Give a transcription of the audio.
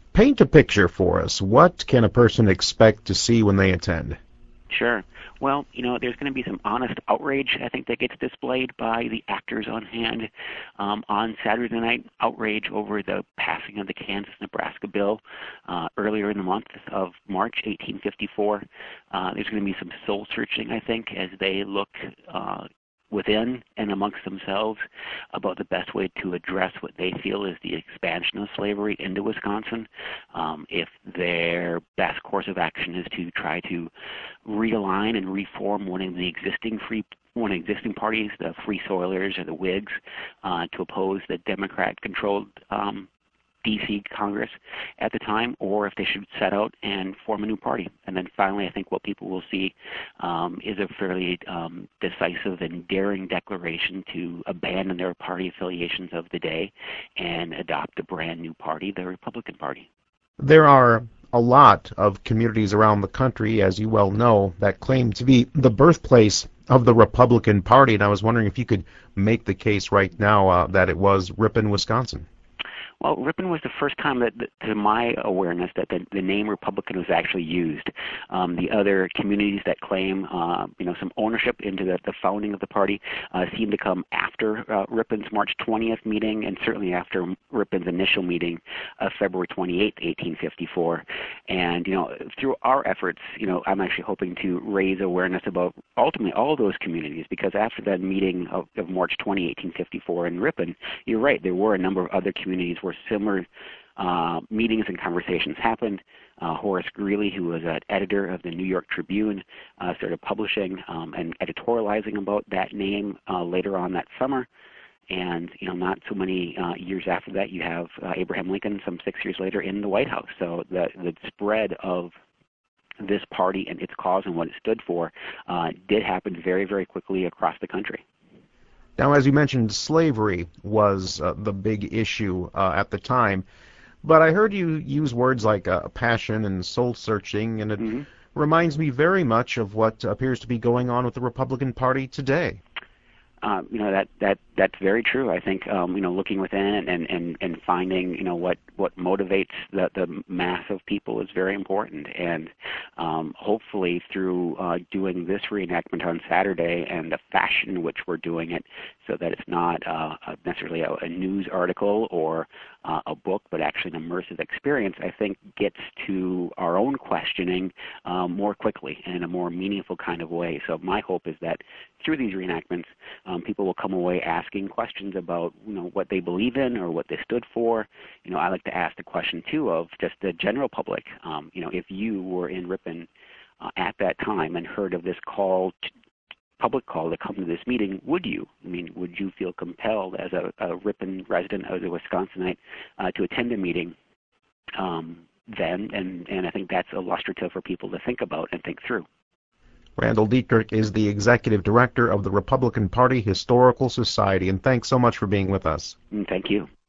Paint a picture for us. What can a person expect to see when they attend? Sure. Well, there's going to be some honest outrage, I think, that gets displayed by the actors on hand on Saturday night. Outrage over the passing of the Kansas-Nebraska bill earlier in the month of March 1854. There's going to be some soul searching, I think, as they look within and amongst themselves about the best way to address what they feel is the expansion of slavery into Wisconsin. If their best course of action is to try to realign and reform one of the existing parties, the Free Soilers or the Whigs, to oppose the Democrat-controlled D.C. Congress at the time, or if they should set out and form a new party. And then finally, I think what people will see is a fairly decisive and daring declaration to abandon their party affiliations of the day and adopt a brand new party, the Republican Party. There are a lot of communities around the country, as you well know, that claim to be the birthplace of the Republican Party, and I was wondering if you could make the case right now that it was Ripon, Wisconsin. Well, Ripon was the first time that, to my awareness, that the name Republican was actually used. The other communities that claim, some ownership into the founding of the party seem to come after Ripon's March 20th meeting, and certainly after Ripon's initial meeting of February 28th, 1854. And through our efforts, I'm actually hoping to raise awareness about ultimately all those communities, because after that meeting of March 20, 1854 in Ripon, you're right, there were a number of other communities where similar meetings and conversations happened. Horace Greeley, who was an editor of the New York Tribune, started publishing and editorializing about that name later on that summer. And not so many years after that, you have Abraham Lincoln, some 6 years later, in the White House. So the spread of this party and its cause and what it stood for did happen very, very quickly across the country. Now, as you mentioned, slavery was the big issue at the time, but I heard you use words like passion and soul-searching, and it reminds me very much of what appears to be going on with the Republican Party today. That's very true. I think looking within and finding what motivates the mass of people is very important. And hopefully through doing this reenactment on Saturday and the fashion in which we're doing it, so that it's not necessarily a news article or a book, but actually an immersive experience, I think gets to our own questioning more quickly and in a more meaningful kind of way. So my hope is that through these reenactments, people will come away asking questions about what they believe in or what they stood for. I like to ask the question too of just the general public. If you were in Ripon at that time and heard of this public call to come to this meeting, would you? Would you feel compelled as a Ripon resident, as a Wisconsinite, to attend a meeting then? And I think that's illustrative for people to think about and think through. Randall Dietrich is the executive director of the Republican Party Historical Society, and thanks so much for being with us. Thank you.